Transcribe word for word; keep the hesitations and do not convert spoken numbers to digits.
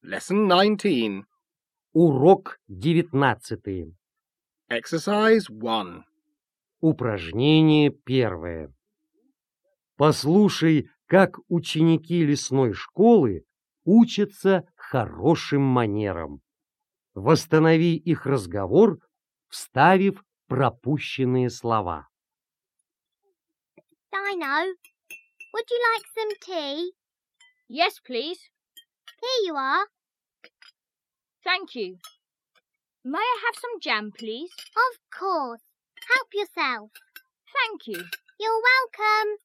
Lesson nineteen. Урок девятнадцатый. Exercise one. Упражнение первое. Послушай, как ученики лесной школы учатся хорошим манерам. Восстанови их разговор, вставив пропущенные слова. Dino, would you like some tea? Yes, please. Here you are. Thank you. May I have some jam, please? Of course. Help yourself. Thank you. You're welcome.